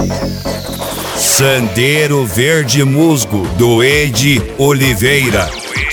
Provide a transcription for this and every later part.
Sandeiro Verde Musgo, do Ed Oliveira.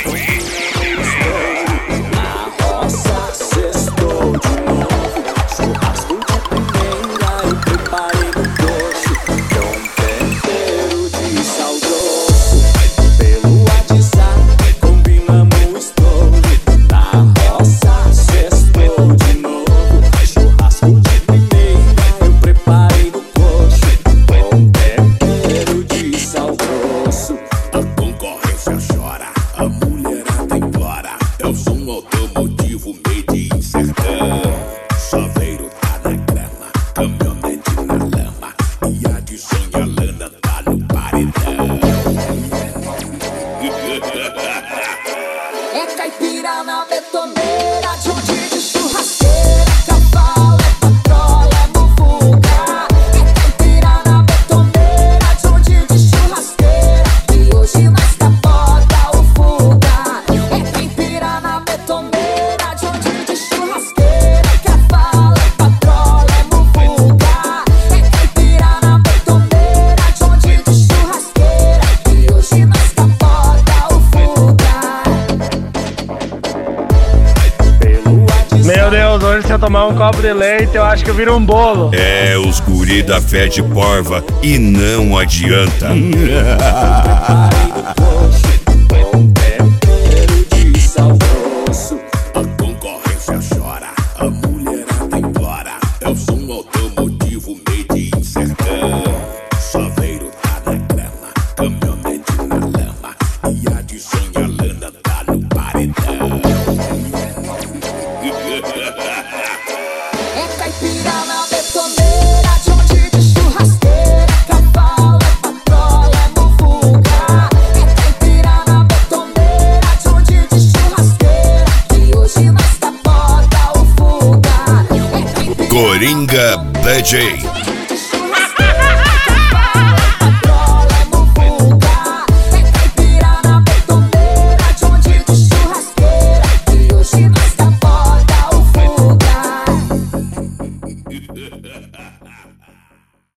É caipira na betoneira, Johnny de churrasqueira, cavalo, é patrola, é muvuca. É caipira na betoneira, Johnny de churrasqueira, e hoje nós capota o fuga. É caipira na betoneira, Johnny de churrasqueira, cavalo, é patrola, é muvuca. É caipira na betoneira, Johnny de churrasqueira, e hoje nós capota o fuga. Meu Deus, hoje se eu tomar um copo de leite, eu acho que eu viro um bolo. É os guri da fé de porva e não adianta. A concorrência chora, a mulherada implora. É o som automotivo made in sertão. Chaveiro tá na grama, caminhonete na lama, e a de sonha lana tá no paredão. É caipira na betoneira, Johnny de churrasqueira, cavalo, é patrola, é muvuca. É caipira na betoneira, Johnny de churrasqueira, e hoje nós capota o fuga. É caipira Coringa DJ.